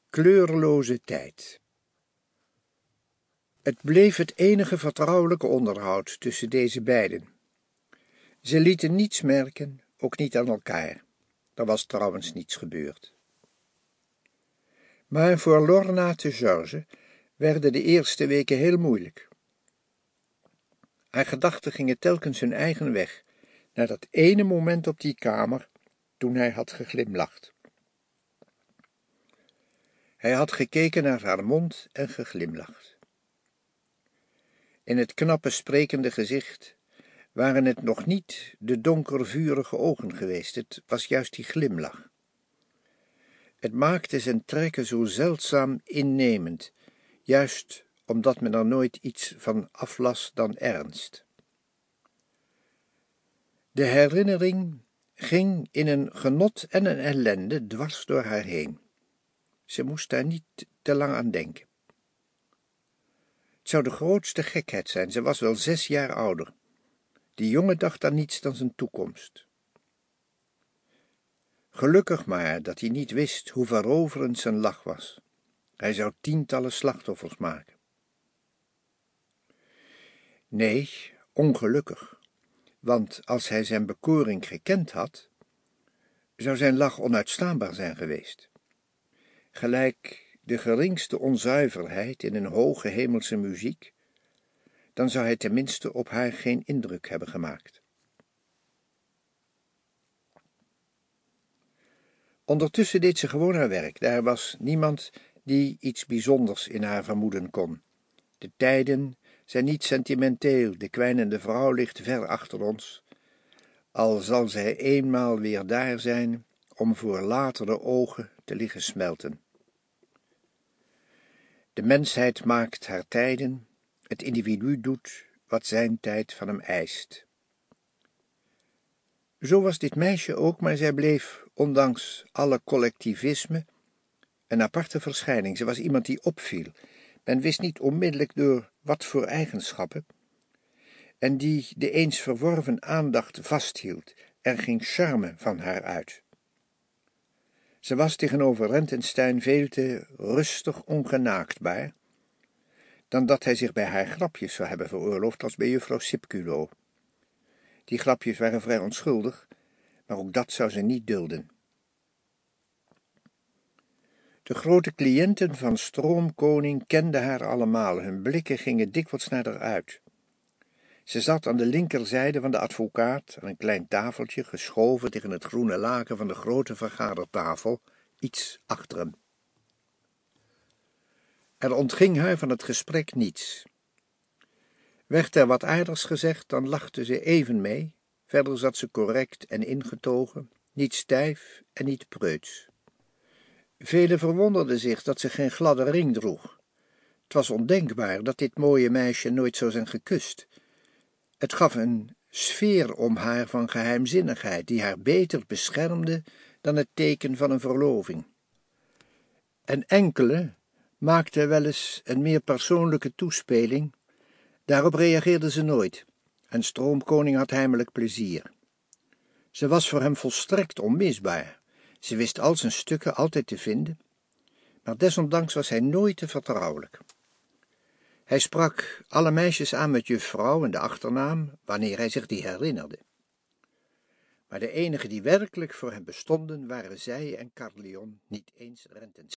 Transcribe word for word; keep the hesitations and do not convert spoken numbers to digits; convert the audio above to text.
kleurloze tijd. Het bleef het enige vertrouwelijke onderhoud tussen deze beiden. Ze lieten niets merken, ook niet aan elkaar. Er was trouwens niets gebeurd. Maar voor Lorna te George werden de eerste weken heel moeilijk. Haar gedachten gingen telkens hun eigen weg, naar dat ene moment op die kamer, toen hij had geglimlacht. Hij had gekeken naar haar mond en geglimlacht. In het knappe, sprekende gezicht waren het nog niet de donker, vurige ogen geweest, het was juist die glimlach. Het maakte zijn trekken zo zeldzaam innemend, juist omdat men er nooit iets van aflas dan ernst. De herinnering ging in een genot en een ellende dwars door haar heen. Ze moest daar niet te lang aan denken. Het zou de grootste gekheid zijn, ze was wel zes jaar ouder. Die jongen dacht aan niets dan zijn toekomst. Gelukkig maar dat hij niet wist hoe veroverend zijn lach was. Hij zou tientallen slachtoffers maken. Nee, ongelukkig, want als hij zijn bekoring gekend had, zou zijn lach onuitstaanbaar zijn geweest. Gelijk de geringste onzuiverheid in een hoge hemelse muziek, dan zou hij tenminste op haar geen indruk hebben gemaakt. Ondertussen deed ze gewoon haar werk, daar was niemand die iets bijzonders in haar vermoeden kon. De tijden zijn niet sentimenteel, de kwijnende vrouw ligt ver achter ons, al zal zij eenmaal weer daar zijn om voor latere ogen te liggen smelten. De mensheid maakt haar tijden, het individu doet wat zijn tijd van hem eist. Zo was dit meisje ook, maar zij bleef, ondanks alle collectivisme, een aparte verschijning. Ze was iemand die opviel. Men wist niet onmiddellijk door wat voor eigenschappen, en die de eens verworven aandacht vasthield. Er ging charme van haar uit. Ze was tegenover Rentenstein veel te rustig ongenaakbaar, dan dat hij zich bij haar grapjes zou hebben veroorloofd als bij juffrouw Sipculo. Die grapjes waren vrij onschuldig, maar ook dat zou ze niet dulden. De grote cliënten van Stroomkoning kenden haar allemaal, hun blikken gingen dikwijls naar haar uit. Ze zat aan de linkerzijde van de advocaat, aan een klein tafeltje, geschoven tegen het groene laken van de grote vergadertafel, iets achter hem. Er ontging haar van het gesprek niets. Werd er wat aardigs gezegd, dan lachte ze even mee, verder zat ze correct en ingetogen, niet stijf en niet preuts. Velen verwonderden zich dat ze geen gladde ring droeg. Het was ondenkbaar dat dit mooie meisje nooit zou zijn gekust. Het gaf een sfeer om haar van geheimzinnigheid, die haar beter beschermde dan het teken van een verloving. En enkele maakten wel eens een meer persoonlijke toespeling. Daarop reageerde ze nooit, en Stroomkoning had heimelijk plezier. Ze was voor hem volstrekt onmisbaar. Ze wist al zijn stukken altijd te vinden, maar desondanks was hij nooit te vertrouwelijk. Hij sprak alle meisjes aan met juffrouw en de achternaam, wanneer hij zich die herinnerde. Maar de enigen die werkelijk voor hem bestonden, waren zij en Carleon, niet eens Rentenstein.